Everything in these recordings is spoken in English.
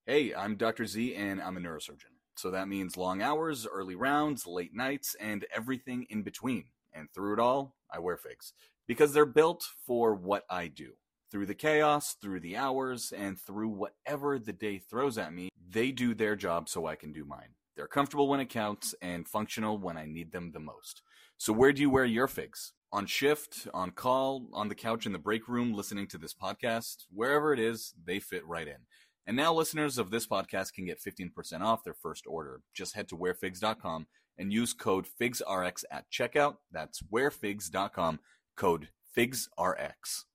Hey, I'm Dr. Z and I'm a neurosurgeon. So that means long hours, early rounds, late nights, and everything in between. And through it all, I wear figs. Because they're built for what I do. Through the chaos, through the hours, and through whatever the day throws at me, they do their job so I can do mine. They're comfortable when it counts and functional when I need them the most. So where do you wear your figs? On shift, on call, on the couch in the break room, listening to this podcast, wherever it is, they fit right in. And now listeners of this podcast can get 15% off their first order. Just head to wearfigs.com and use code FIGSRX at checkout. That's wearfigs.com, code FIGSRX.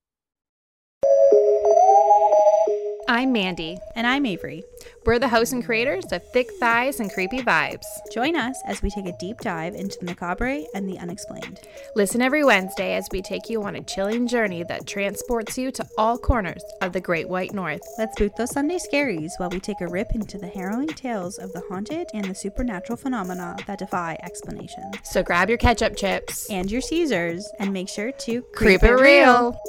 I'm Mandy. And I'm Avery. We're the hosts and creators of Thick Thighs and Creepy Vibes. Join us as we take a deep dive into the macabre and the unexplained. Listen every Wednesday as we take you on a chilling journey that transports you to all corners of the Great White North. Let's boot those Sunday scaries while we take a rip into the harrowing tales of the haunted and the supernatural phenomena that defy explanation. So grab your ketchup chips And your Caesars and make sure to creep it real.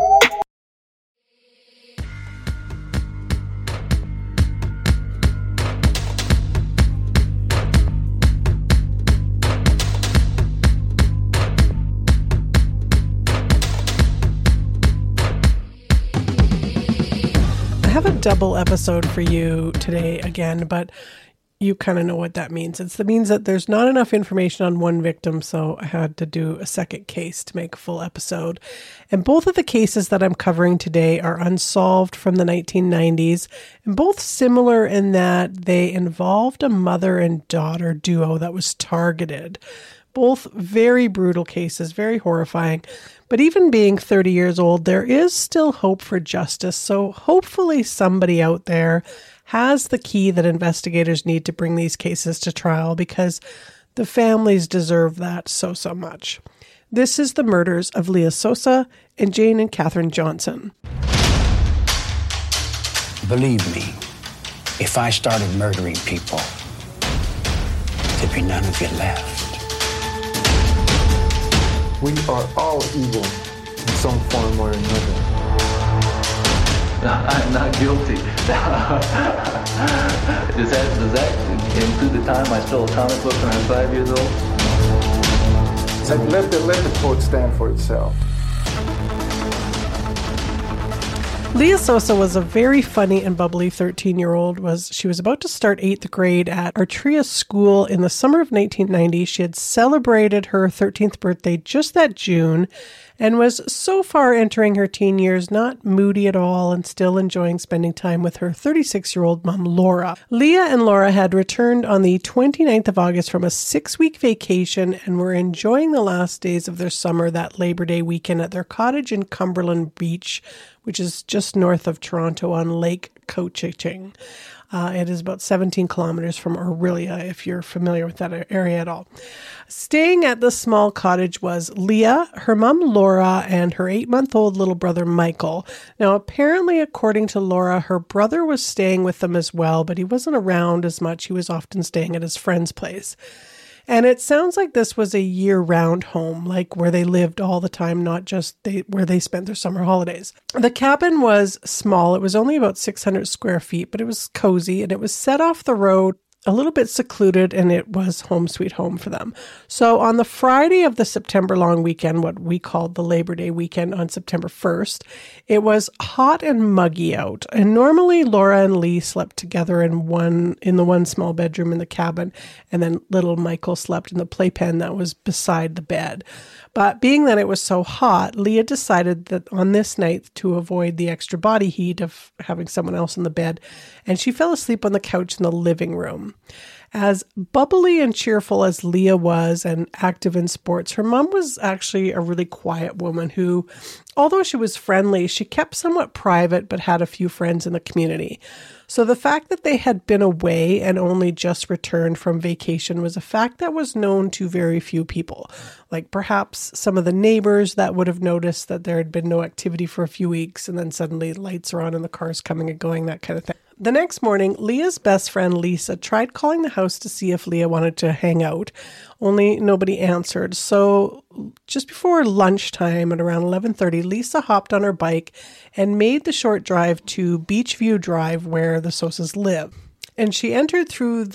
I have a double episode for you today again, but you kind of know what that means. It means that there's not enough information on one victim, so I had to do a second case to make a full episode. And both of the cases that I'm covering today are unsolved from the 1990s, and both similar in that they involved a mother and daughter duo that was targeted. Both very brutal cases, very horrifying. But even being 30 years old, there is still hope for justice. So hopefully somebody out there has the key that investigators need to bring these cases to trial, because the families deserve that so much. This is the murders of Leah Sosa and Jane and Catherine Johnson. Believe me, if I started murdering people, there'd be none of you left. We are all evil in some form or another. I'm not guilty. Does that include the time I stole a comic book when I was 5 years old? Let the quote stand for itself. Leah Sosa was a very funny and bubbly 13-year-old. She was about to start 8th grade at Artria School in the summer of 1990. She had celebrated her 13th birthday just that June and was so far entering her teen years not moody at all and still enjoying spending time with her 36-year-old mom, Laura. Leah and Laura had returned on the 29th of August from a 6-week vacation and were enjoying the last days of their summer that Labor Day weekend at their cottage in Cumberland Beach, which is just north of Toronto on Lake Couchiching. It is about 17 kilometers from Orillia, if you're familiar with that area at all. Staying at the small cottage was Leah, her mom Laura, and her 8-month-old little brother Michael. Now, apparently, according to Laura, her brother was staying with them as well, but he wasn't around as much. He was often staying at his friend's place. And it sounds like this was a year-round home, like where they lived all the time, not just where they spent their summer holidays. The cabin was small. It was only about 600 square feet, but it was cozy, and it was set off the road, a little bit secluded, and it was home sweet home for them. So on the Friday of the September long weekend, what we called the Labor Day weekend on September 1st, it was hot and muggy out. And normally Laura and Lee slept together in the one small bedroom in the cabin, and then little Michael slept in the playpen that was beside the bed. But being that it was so hot, Leah decided that on this night, to avoid the extra body heat of having someone else in the bed, and she fell asleep on the couch in the living room. As bubbly and cheerful as Leah was and active in sports, her mom was actually a really quiet woman who, although she was friendly, she kept somewhat private but had a few friends in the community. So the fact that they had been away and only just returned from vacation was a fact that was known to very few people. Like perhaps some of the neighbors that would have noticed that there had been no activity for a few weeks and then suddenly lights are on and the cars coming and going, that kind of thing. The next morning, Leah's best friend Lisa tried calling the house to see if Leah wanted to hang out, only nobody answered. So just before lunchtime at around 11:30, Lisa hopped on her bike and made the short drive to Beachview Drive where the Sosas live. And she entered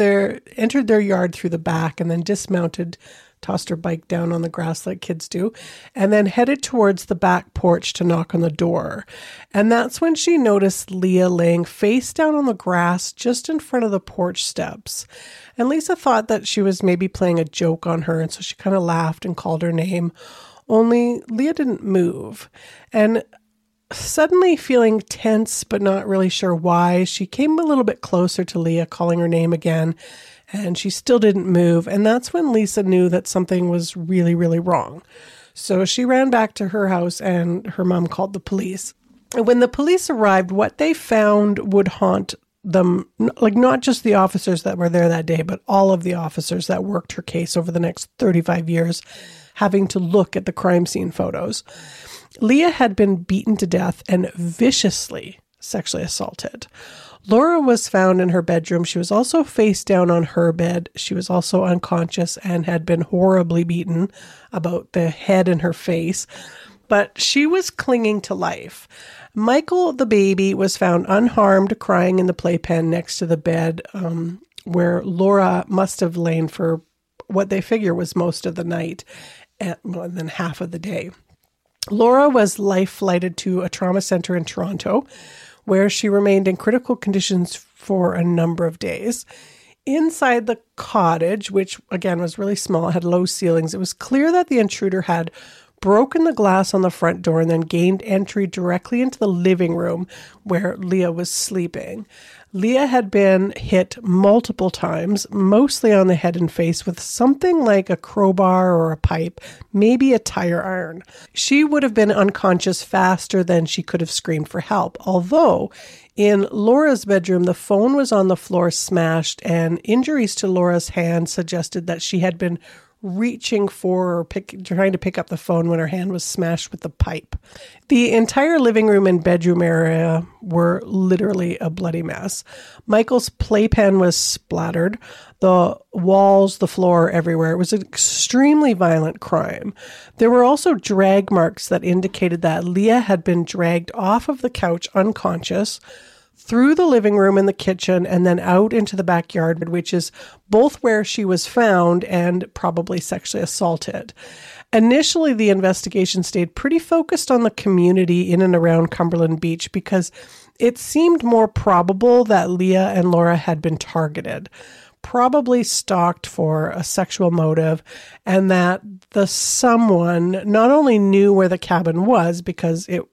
their yard through the back and then dismounted, tossed her bike down on the grass like kids do, and then headed towards the back porch to knock on the door. And that's when she noticed Leah laying face down on the grass just in front of the porch steps. And Lisa thought that she was maybe playing a joke on her, and so she kind of laughed and called her name. Only Leah didn't move. And suddenly feeling tense but not really sure why, she came a little bit closer to Leah, calling her name again, and she still didn't move. And that's when Lisa knew that something was really, really wrong. So she ran back to her house and her mom called the police. And when the police arrived, what they found would haunt them, like not just the officers that were there that day, but all of the officers that worked her case over the next 35 years, having to look at the crime scene photos. Leah had been beaten to death and viciously sexually assaulted. Laura was found in her bedroom. She was also face down on her bed. She was also unconscious and had been horribly beaten about the head and her face, but she was clinging to life. Michael, the baby, was found unharmed, crying in the playpen next to the bed, where Laura must have lain for what they figure was most of the night and then half of the day. Laura was life-flighted to a trauma center in Toronto, where she remained in critical conditions for a number of days. Inside the cottage, which again was really small, had low ceilings, it was clear that the intruder had broken the glass on the front door and then gained entry directly into the living room where Leah was sleeping. Leah had been hit multiple times, mostly on the head and face, with something like a crowbar or a pipe, maybe a tire iron. She would have been unconscious faster than she could have screamed for help, although in Laura's bedroom, the phone was on the floor smashed, and injuries to Laura's hand suggested that she had been reaching for or trying to pick up the phone when her hand was smashed with the pipe. The entire living room and bedroom area were literally a bloody mess. Michael's playpen was splattered. The walls, the floor, everywhere. It was an extremely violent crime. There were also drag marks that indicated that Leah had been dragged off of the couch unconscious, through the living room and the kitchen, and then out into the backyard, which is both where she was found and probably sexually assaulted. Initially, the investigation stayed pretty focused on the community in and around Cumberland Beach because it seemed more probable that Leah and Laura had been targeted, probably stalked for a sexual motive, and that the someone not only knew where the cabin was because it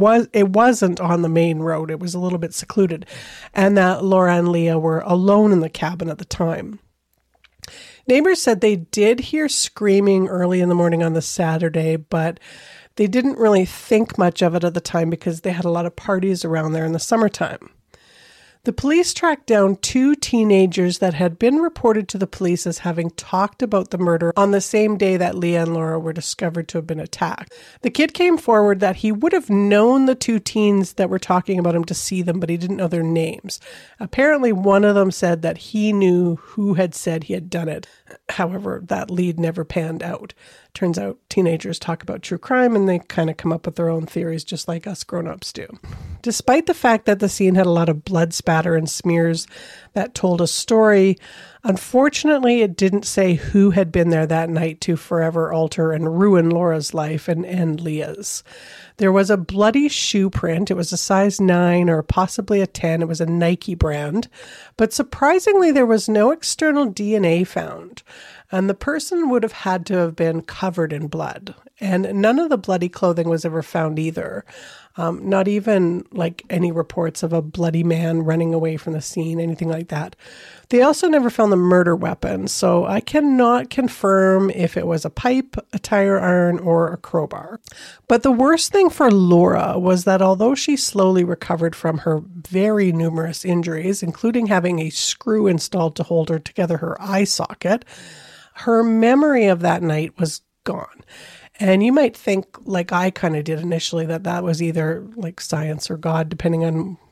wasn't on the main road. It was a little bit secluded, and that Laura and Leah were alone in the cabin at the time. Neighbors said they did hear screaming early in the morning on the Saturday, but they didn't really think much of it at the time because they had a lot of parties around there in the summertime. The police tracked down 2 teenagers that had been reported to the police as having talked about the murder on the same day that Leah and Laura were discovered to have been attacked. The kid came forward that he would have known the 2 teens that were talking about him to see them, but he didn't know their names. Apparently, one of them said that he knew who had said he had done it. However, that lead never panned out. Turns out teenagers talk about true crime and they kind of come up with their own theories just like us grown-ups do. Despite the fact that the scene had a lot of blood spatter and smears that told a story, unfortunately it didn't say who had been there that night to forever alter and ruin Laura's life and end Leah's. There was a bloody shoe print. It was a size 9 or possibly a 10. It was a Nike brand. But surprisingly, there was no external DNA found. And the person would have had to have been covered in blood. And none of the bloody clothing was ever found either. Not even like any reports of a bloody man running away from the scene, anything like that. They also never found the murder weapon, so I cannot confirm if it was a pipe, a tire iron, or a crowbar. But the worst thing for Laura was that although she slowly recovered from her very numerous injuries, including having a screw installed to hold her together her eye socket, her memory of that night was gone. And you might think, like I kind of did initially, that was either like science or God, depending on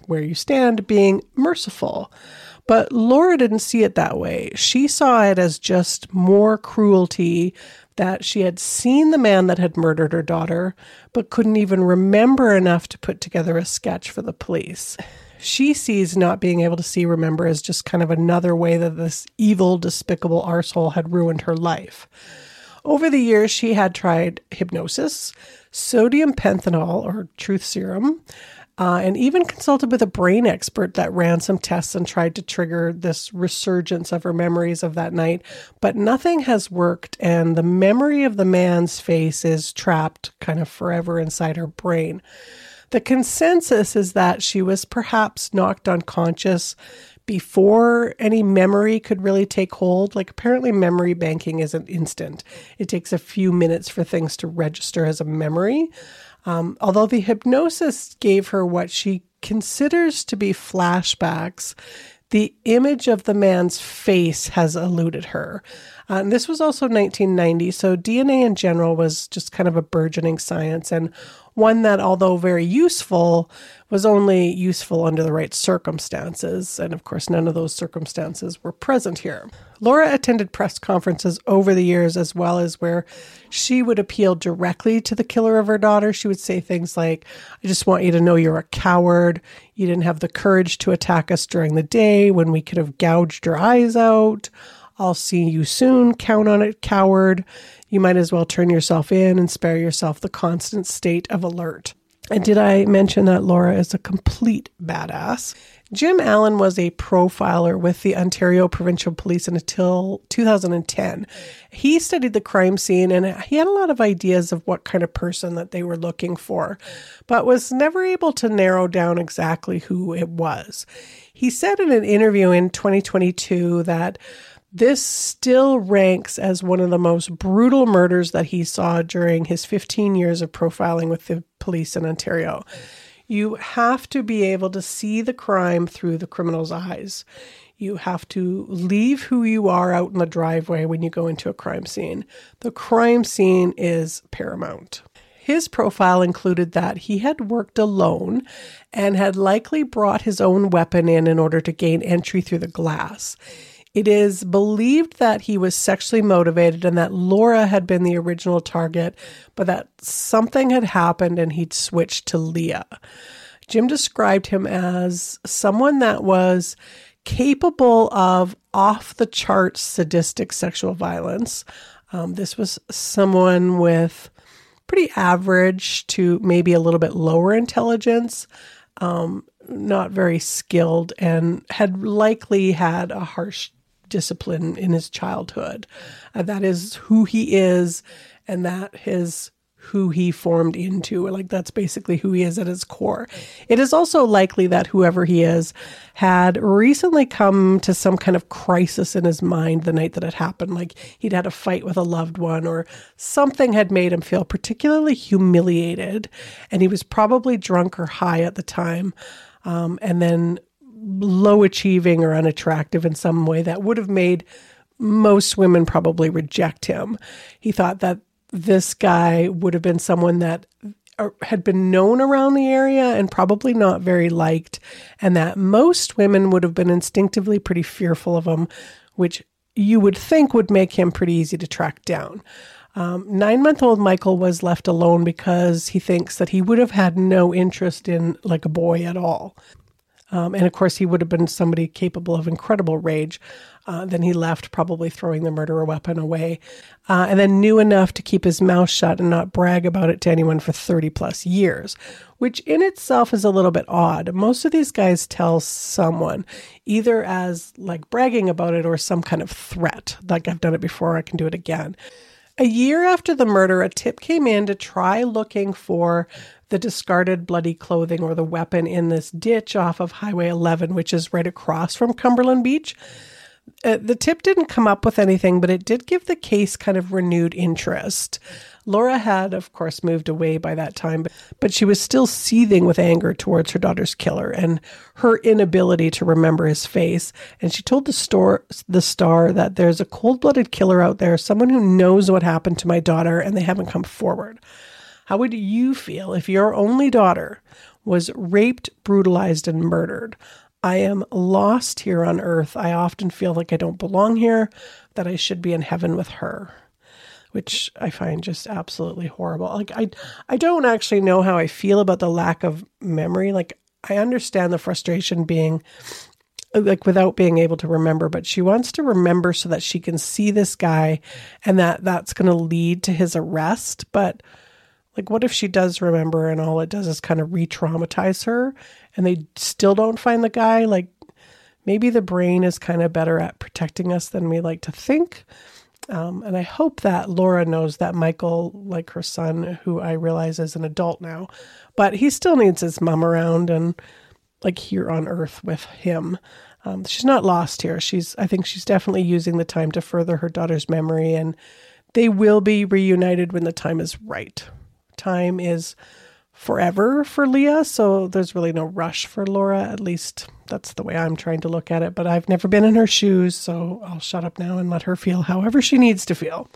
where you stand, being merciful. But Laura didn't see it that way. She saw it as just more cruelty, that she had seen the man that had murdered her daughter, but couldn't even remember enough to put together a sketch for the police. She sees not being able to remember as just kind of another way that this evil, despicable arsehole had ruined her life. Over the years, she had tried hypnosis, sodium pentanol or truth serum, and even consulted with a brain expert that ran some tests and tried to trigger this resurgence of her memories of that night. But nothing has worked, and the memory of the man's face is trapped kind of forever inside her brain. The consensus is that she was perhaps knocked unconscious before any memory could really take hold. Like, apparently memory banking isn't instant. It takes a few minutes for things to register as a memory. Although the hypnosis gave her what she considers to be flashbacks, the image of the man's face has eluded her. And this was also 1990, so DNA in general was just kind of a burgeoning science, and one that, although very useful, was only useful under the right circumstances. And of course, none of those circumstances were present here. Laura attended press conferences over the years as well, as where she would appeal directly to the killer of her daughter. She would say things like, "I just want you to know you're a coward. You didn't have the courage to attack us during the day when we could have gouged your eyes out. I'll see you soon. Count on it, coward. You might as well turn yourself in and spare yourself the constant state of alert." And did I mention that Laura is a complete badass? Jim Allen was a profiler with the Ontario Provincial Police until 2010. He studied the crime scene, and he had a lot of ideas of what kind of person that they were looking for, but was never able to narrow down exactly who it was. He said in an interview in 2022 that this still ranks as one of the most brutal murders that he saw during his 15 years of profiling with the police in Ontario. You have to be able to see the crime through the criminal's eyes. You have to leave who you are out in the driveway when you go into a crime scene. The crime scene is paramount. His profile included that he had worked alone and had likely brought his own weapon in order to gain entry through the glass. It is believed that he was sexually motivated and that Laura had been the original target, but that something had happened and he'd switched to Leah. Jim described him as someone that was capable of off-the-charts sadistic sexual violence. This was someone with pretty average to maybe a little bit lower intelligence, not very skilled, and had likely had a harsh discipline in his childhood. That is who he is, and that is who he formed into. Like, that's basically who he is at his core. It is also likely that whoever he is had recently come to some kind of crisis in his mind the night that it happened. Like, he'd had a fight with a loved one, or something had made him feel particularly humiliated, and he was probably drunk or high at the time, and then low achieving or unattractive in some way that would have made most women probably reject him. He thought that this guy would have been someone that had been known around the area and probably not very liked, and that most women would have been instinctively pretty fearful of him, which you would think would make him pretty easy to track down. 9-month-old Michael was left alone because he thinks that he would have had no interest in like a boy at all. And of course, he would have been somebody capable of incredible rage. Then he left, probably throwing the murderer weapon away, and then knew enough to keep his mouth shut and not brag about it to anyone for 30 plus years, which in itself is a little bit odd. Most of these guys tell someone, either as like bragging about it or some kind of threat, like, "I've done it before, I can do it again." A year after the murder, a tip came in to try looking for the discarded bloody clothing or the weapon in this ditch off of Highway 11, which is right across from Cumberland Beach. The tip didn't come up with anything, but it did give the case kind of renewed interest. Laura had, of course, moved away by that time, but she was still seething with anger towards her daughter's killer and her inability to remember his face. And she told the Star that there's a cold-blooded killer out there, someone who knows what happened to my daughter, and they haven't come forward. How would you feel if your only daughter was raped, brutalized, and murdered. I am lost here on earth. I often feel like I don't belong here, that I should be in heaven with her, which I find just absolutely horrible. Like, I don't actually know how I feel about the lack of memory. Like, I understand the frustration being like without being able to remember, but she wants to remember so that she can see this guy and that's going to lead to his arrest. But like, what if she does remember and all it does is kind of re-traumatize her and they still don't find the guy? Like, maybe the brain is kind of better at protecting us than we like to think. And I hope that Laura knows that Michael, like her son, who I realize is an adult now, but he still needs his mom around and like here on earth with him. She's not lost here. I think she's definitely using the time to further her daughter's memory, and they will be reunited when the time is right. Time is forever for Leah, so there's really no rush for Laura. At least that's the way I'm trying to look at it, but I've never been in her shoes, so I'll shut up now and let her feel however she needs to feel.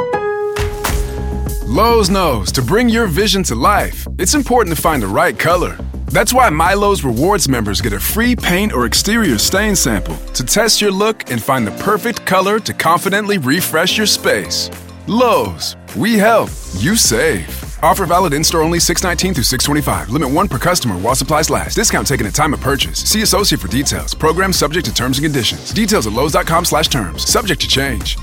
Lowe's knows to bring your vision to life, it's important to find the right color. That's why MyLowe's Rewards members get a free paint or exterior stain sample to test your look and find the perfect color to confidently refresh your space. Lowe's, we help, you save. Offer valid in-store only 6/19 through 6/25. Limit 1 per customer while supplies last. Discount taken at time of purchase. See associate for details. Program subject to terms and conditions. Details at lowes.com/terms. Subject to change.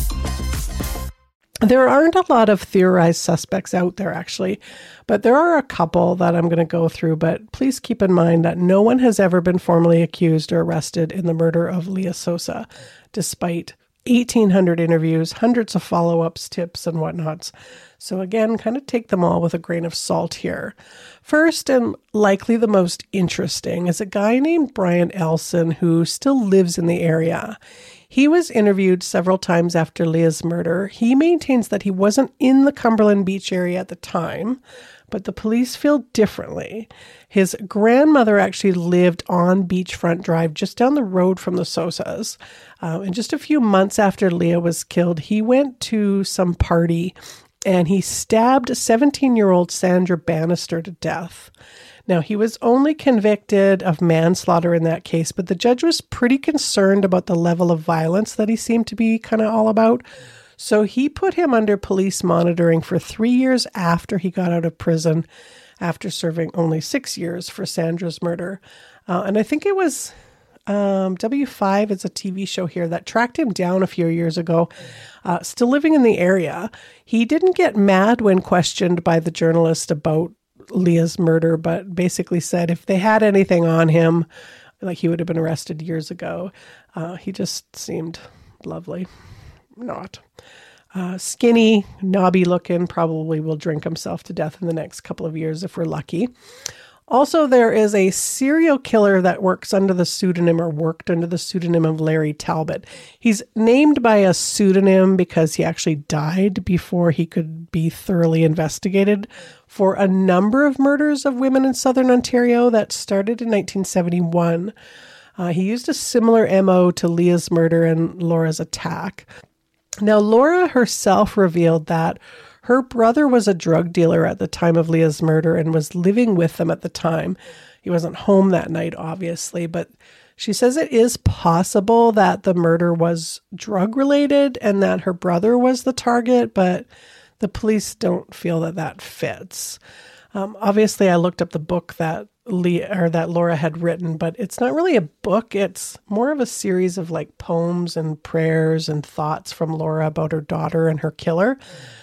There aren't a lot of theorized suspects out there, actually, but there are a couple that I'm going to go through. But please keep in mind that no one has ever been formally accused or arrested in the murder of Leah Sosa, despite 1,800 interviews, hundreds of follow-ups, tips, and whatnots. So again, kind of take them all with a grain of salt here. First, and likely the most interesting, is a guy named Brian Elson who still lives in the area. He was interviewed several times after Leah's murder. He maintains that he wasn't in the Cumberland Beach area at the time, but the police feel differently. His grandmother actually lived on Beachfront Drive, just down the road from the Sosas. And just a few months after Leah was killed, he went to some party and he stabbed 17-year-old Sandra Bannister to death. Now, he was only convicted of manslaughter in that case, but the judge was pretty concerned about the level of violence that he seemed to be kind of all about. So he put him under police monitoring for 3 years after he got out of prison, after serving only 6 years for Sandra's murder. And I think it was W5, it's a TV show here, that tracked him down a few years ago, still living in the area. He didn't get mad when questioned by the journalist about Leah's murder, but basically said if they had anything on him, like he would have been arrested years ago. He just seemed lovely. Not. Skinny, knobby looking, probably will drink himself to death in the next couple of years if we're lucky. Also, there is a serial killer that works under the pseudonym or worked under the pseudonym of Larry Talbot. He's named by a pseudonym because he actually died before he could be thoroughly investigated for a number of murders of women in southern Ontario that started in 1971. He used a similar MO to Leah's murder and Laura's attack. Now, Laura herself revealed that her brother was a drug dealer at the time of Leah's murder and was living with them at the time. He wasn't home that night, obviously, but she says it is possible that the murder was drug-related and that her brother was the target, but the police don't feel that that fits. Obviously, I looked up the book that Laura had written, but it's not really a book. It's more of a series of like poems and prayers and thoughts from Laura about her daughter and her killer.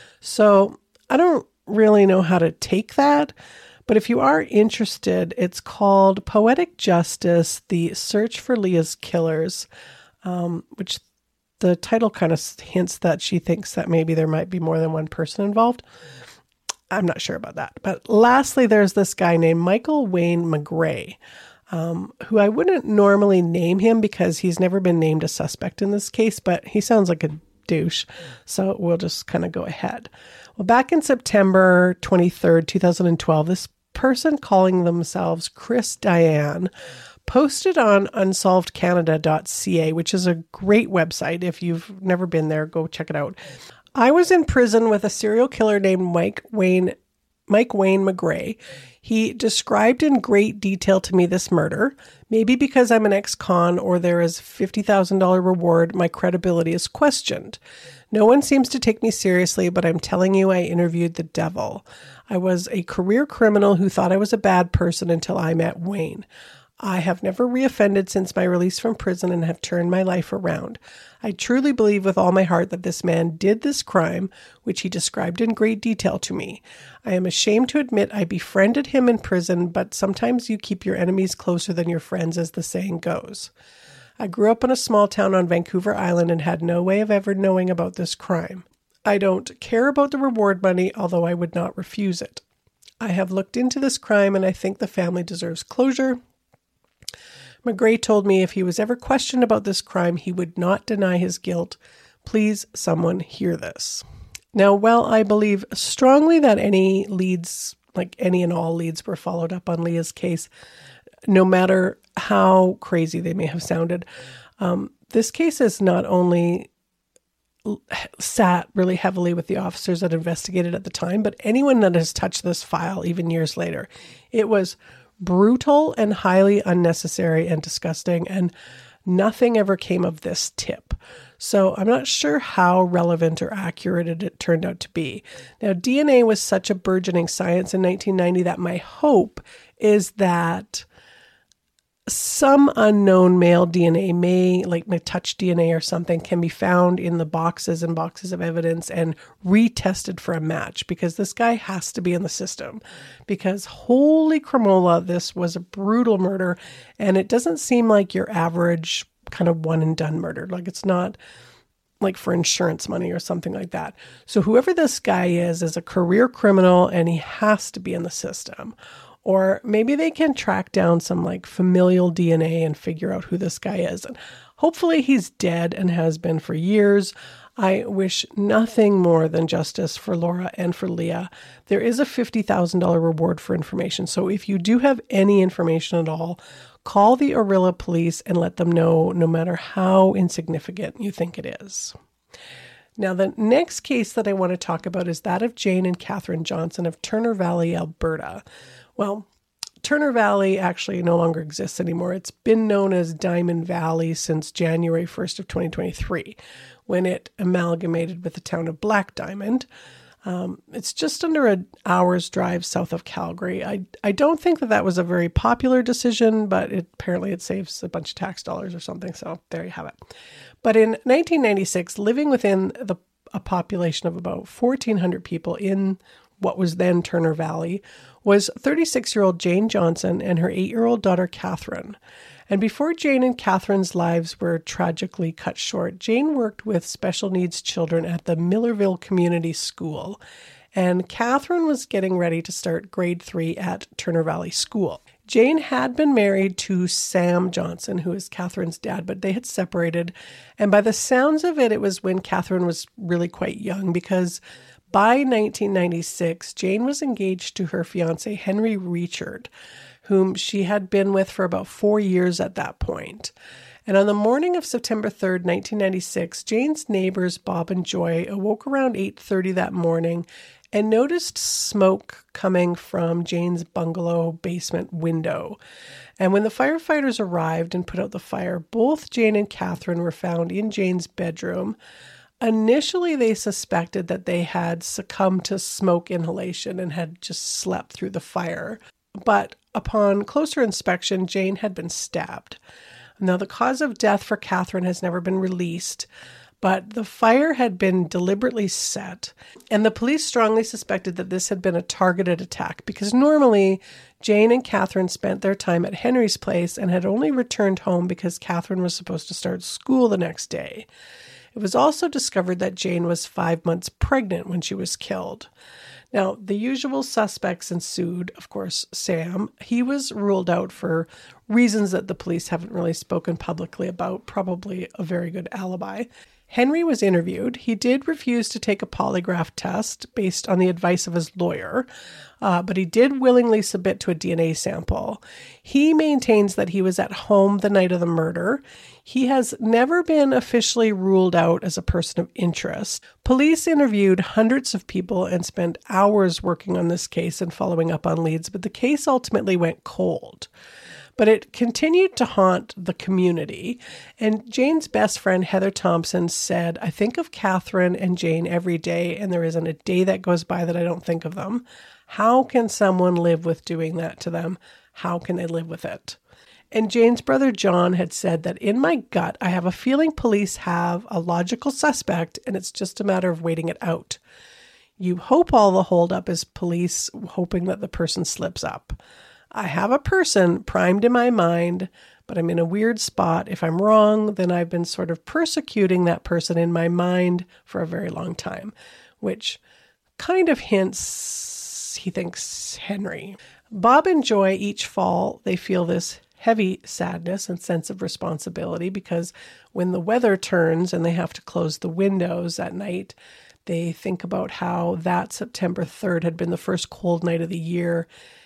So I don't really know how to take that, but if you are interested, it's called Poetic Justice, The Search for Leah's Killers, which the title kind of hints that she thinks that maybe there might be more than one person involved. I'm not sure about that. But lastly, there's this guy named Michael Wayne McGray, who I wouldn't normally name him because he's never been named a suspect in this case, but he sounds like a douche. So we'll just kind of go ahead. Well, back in September 23rd, 2012, this person calling themselves Chris Diane posted on unsolvedcanada.ca, which is a great website. If you've never been there, go check it out. I was in prison with a serial killer named Mike Wayne Mike Wayne McGray. He described in great detail to me this murder. Maybe because I'm an ex-con or there is $50,000 reward, my credibility is questioned. No one seems to take me seriously, but I'm telling you, I interviewed the devil. I was a career criminal who thought I was a bad person until I met Wayne. I have never reoffended since my release from prison and have turned my life around. I truly believe with all my heart that this man did this crime, which he described in great detail to me. I am ashamed to admit I befriended him in prison, but sometimes you keep your enemies closer than your friends, as the saying goes. I grew up in a small town on Vancouver Island and had no way of ever knowing about this crime. I don't care about the reward money, although I would not refuse it. I have looked into this crime and I think the family deserves closure. McGray told me if he was ever questioned about this crime, he would not deny his guilt. Please, someone hear this. Now, while I believe strongly that any leads, like any and all leads, were followed up on Leah's case, no matter how crazy they may have sounded, this case has not only sat really heavily with the officers that investigated at the time, but anyone that has touched this file even years later. It was brutal and highly unnecessary and disgusting, and nothing ever came of this tip. So I'm not sure how relevant or accurate it turned out to be. Now, DNA was such a burgeoning science in 1990 that my hope is that some unknown male DNA may, like my touch DNA or something, can be found in the boxes and boxes of evidence and retested for a match, because this guy has to be in the system. Because holy cremola, this was a brutal murder, and it doesn't seem like your average kind of one and done murder. Like, it's not like for insurance money or something like that. So whoever this guy is a career criminal, and he has to be in the system. Or maybe they can track down some like familial DNA and figure out who this guy is. And hopefully he's dead and has been for years. I wish nothing more than justice for Laura and for Leah. There is a $50,000 reward for information. So if you do have any information at all, call the Orillia police and let them know, no matter how insignificant you think it is. Now, the next case that I want to talk about is that of Jane and Catherine Johnson of Turner Valley, Alberta. Well, Turner Valley actually no longer exists anymore. It's been known as Diamond Valley since January 1st of 2023, when it amalgamated with the town of Black Diamond. It's just under an hour's drive south of Calgary. I don't think that was a very popular decision, but apparently it saves a bunch of tax dollars or something. So there you have it. But in 1996, living within a population of about 1,400 people in what was then Turner Valley was 36-year-old Jane Johnson and her 8-year-old daughter, Catherine. And before Jane and Catherine's lives were tragically cut short, Jane worked with special needs children at the Millerville Community School. And Catherine was getting ready to start grade 3 at Turner Valley School. Jane had been married to Sam Johnson, who is Catherine's dad, but they had separated. And by the sounds of it, it was when Catherine was really quite young, because by 1996, Jane was engaged to her fiancé, Henry Richard, whom she had been with for about 4 years at that point. And on the morning of September 3rd, 1996, Jane's neighbors, Bob and Joy, awoke around 8:30 that morning and noticed smoke coming from Jane's bungalow basement window. And when the firefighters arrived and put out the fire, both Jane and Catherine were found in Jane's bedroom. Initially, they suspected that they had succumbed to smoke inhalation and had just slept through the fire. But upon closer inspection, Jane had been stabbed. Now, the cause of death for Catherine has never been released, but the fire had been deliberately set, and the police strongly suspected that this had been a targeted attack, because normally Jane and Catherine spent their time at Henry's place and had only returned home because Catherine was supposed to start school the next day. It was also discovered that Jane was 5 months pregnant when she was killed. Now, the usual suspects ensued. Of course, Sam. He was ruled out for reasons that the police haven't really spoken publicly about, probably a very good alibi. Henry was interviewed. He did refuse to take a polygraph test based on the advice of his lawyer, but he did willingly submit to a DNA sample. He maintains that he was at home the night of the murder. He has never been officially ruled out as a person of interest. Police interviewed hundreds of people and spent hours working on this case and following up on leads, but the case ultimately went cold. But it continued to haunt the community. And Jane's best friend, Heather Thompson, said, "I think of Catherine and Jane every day, and there isn't a day that goes by that I don't think of them. How can someone live with doing that to them? How can they live with it?" And Jane's brother John had said that, "In my gut, I have a feeling police have a logical suspect, and it's just a matter of waiting it out. You hope all the holdup is police hoping that the person slips up. I have a person primed in my mind, but I'm in a weird spot. If I'm wrong, then I've been sort of persecuting that person in my mind for a very long time," which kind of hints he thinks Henry. Bob and Joy each fall, they feel this heavy sadness and sense of responsibility because when the weather turns and they have to close the windows at night, they think about how that September 3rd had been the first cold night of the year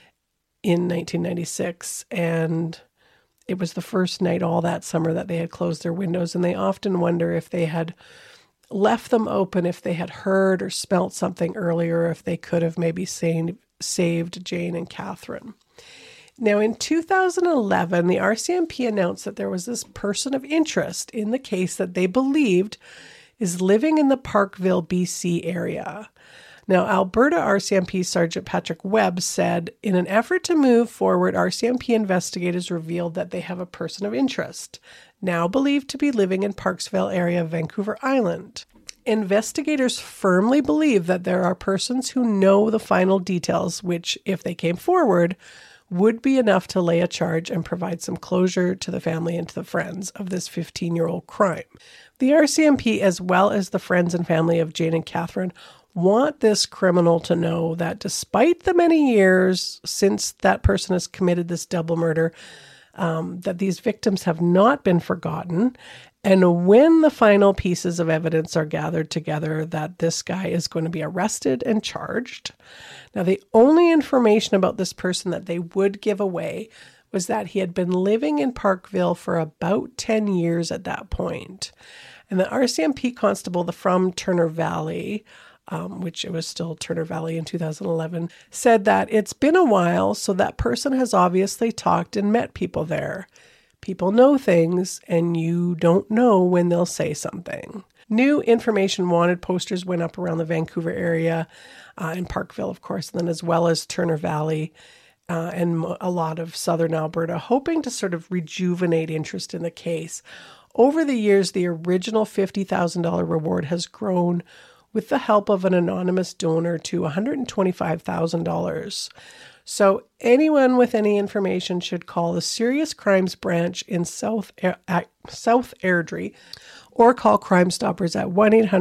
in 1996, and it was the first night all that summer that they had closed their windows, and they often wonder if they had left them open, if they had heard or smelt something earlier, if they could have maybe saved Jane and Catherine. Now, in 2011, the RCMP announced that there was this person of interest in the case that they believed is living in the Parkville, BC area. Now, Alberta RCMP Sergeant Patrick Webb said, "In an effort to move forward, RCMP investigators revealed that they have a person of interest, now believed to be living in Parksville area of Vancouver Island. Investigators firmly believe that there are persons who know the final details, which, if they came forward, would be enough to lay a charge and provide some closure to the family and to the friends of this 15-year-old crime." The RCMP, as well as the friends and family of Jane and Catherine, want this criminal to know that despite the many years since that person has committed this double murder, that these victims have not been forgotten. And when the final pieces of evidence are gathered together, that this guy is going to be arrested and charged. Now, the only information about this person that they would give away was that he had been living in Parkville for about 10 years at that point. And the RCMP constable from Turner Valley, which it was still Turner Valley in 2011, said that it's been a while, so that person has obviously talked and met people there. People know things, and you don't know when they'll say something. New information wanted posters went up around the Vancouver area, in Parkville, of course, and then as well as Turner Valley and a lot of southern Alberta, hoping to sort of rejuvenate interest in the case. Over the years, the original $50,000 reward has grown with the help of an anonymous donor to $125,000. So anyone with any information should call the Serious Crimes Branch in South Airdrie or call Crime Stoppers at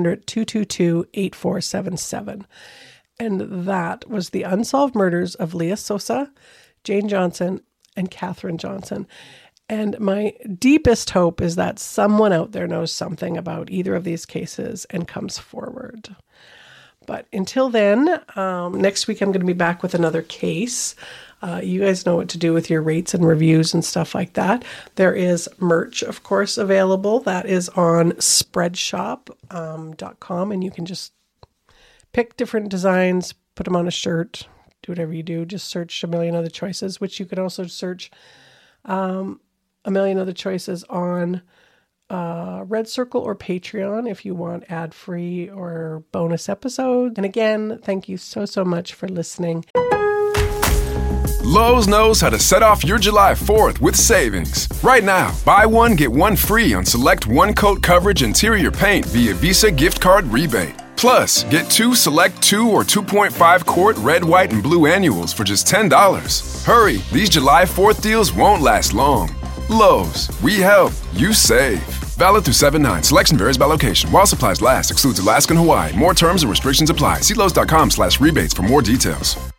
1-800-222-8477. And that was the unsolved murders of Leah Sosa, Jane Johnson, and Catherine Johnson. And my deepest hope is that someone out there knows something about either of these cases and comes forward. But until then, next week I'm going to be back with another case. You guys know what to do with your rates and reviews and stuff like that. There is merch, of course, available. That is on spreadshop.com, and you can just pick different designs, put them on a shirt, do whatever you do. Just search A Million Other Choices, which you could also search A Million Other Choices on Red Circle or Patreon if you want ad-free or bonus episodes. And again, thank you so much for listening. Lowe's knows how to set off your July 4th with savings. Right now, buy one, get one free on select one-coat coverage interior paint via Visa gift card rebate. Plus, get two select 2 or 2.5 quart red, white, and blue annuals for just $10. Hurry, these July 4th deals won't last long. Lowe's, we help, you save. Valid through 7/9. Selection varies by location. While supplies last, excludes Alaska and Hawaii. More terms and restrictions apply. See Lowe's.com/rebates for more details.